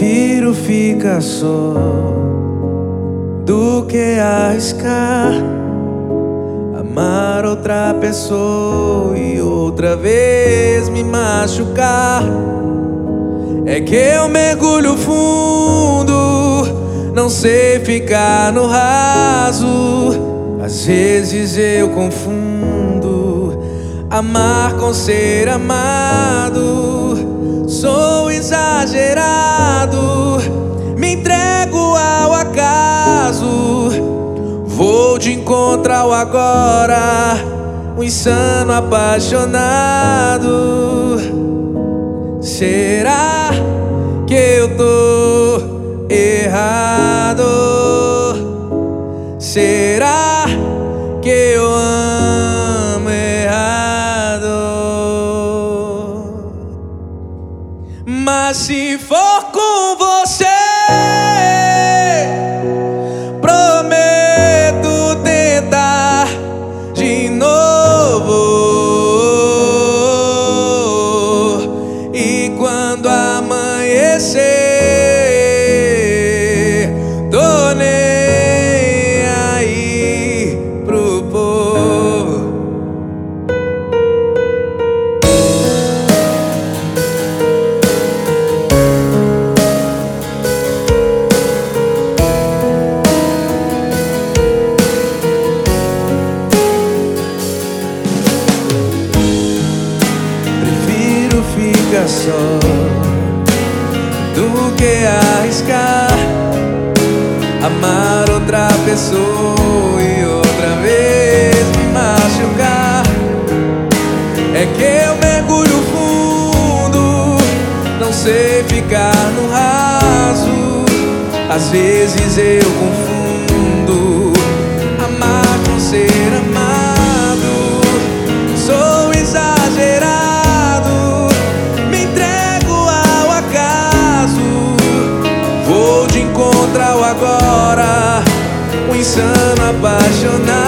Prefiro ficar só do que arriscar amar outra pessoa e outra vez me machucar. É que eu mergulho fundo, não sei ficar no raso. Às vezes eu confundo amar com ser amado. Sou exagerado, me entrego ao acaso. Vou de encontro ao agora, um insano apaixonado. Será que eu tô errado? Será que eu amo errado? Mas se for com você, prometo tentar de novo. E quando amanhecer, tô nem aí pro povo. Prefiro ficar só do que arriscar amar outra pessoa e outra vez me machucar. É que eu mergulho fundo, não sei ficar no raso. Às vezes eu confundo amar com ser amado. Sou exagerado, me entrego ao acaso. Vou de encontro ao agora, um insano apaixonado.